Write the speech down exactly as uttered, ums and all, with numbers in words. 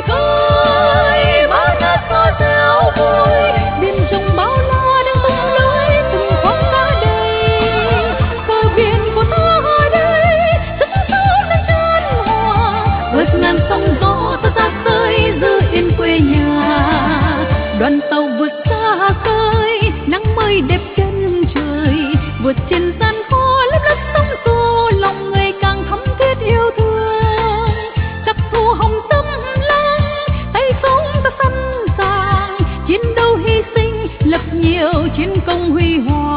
khơi bão ngát có reo vui, biển rộng bao la đang tung lưới từng con cá đầy. Cờ biển của ta ở đây sức sống đang chan hòa, vượt ngàn sóng gió ta ra khơi giữ yên quê nhà. Đoàn tàu vượt xa khơi nắng mới đẹp chân trời, vượt trên gian khó lấp lấp sóng xô, lòng người càng thắm thiết yêu thương. Giặc thù hồng tâm lăng tay súng ta sẵn sàng, chiến đấu hy sinh lập nhiều chiến công huy hoàng.